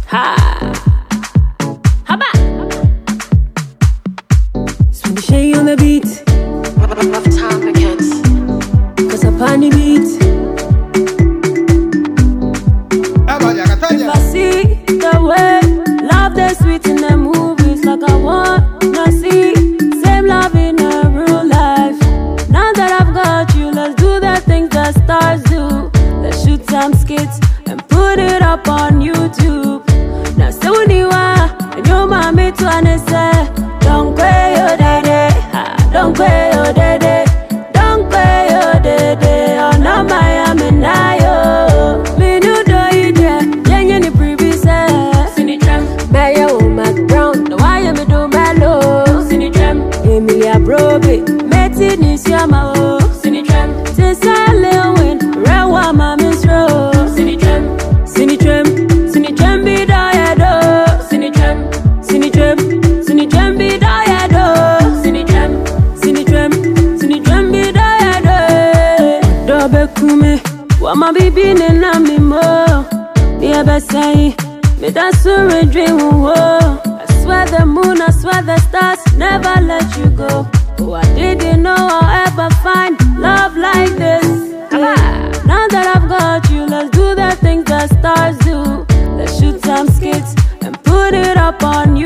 Ha! Haba! Swing Shay on the beat. Love time begins. Cause up on the beat. If I see the way love that's sweet in the movies, like I wanna see same love in a real life. Now that I've got you, let's do the things that stars do. Let's shoot some skits and put it up on YouTube. Now so you are, and your mommy to say, don't pay your daddy, don't pay your daddy, don't pay your daddy. Oh no, Miami now. Brobe, Meti Nisiama, Sinitrem, Tessale win, Rawa Mamis Row, Sinitrem be diado, Sinitrem be diado, Sinitrem be diado. Dobe Kume, Wama Bibi Nenami Mo, the Abasai, Medasuri dream wo. I swear the moon, I swear the stars never let you go. Oh, I didn't know I'll ever find love like this. Now that I've got you, let's do the things that stars do. Let's shoot some skits and put it up on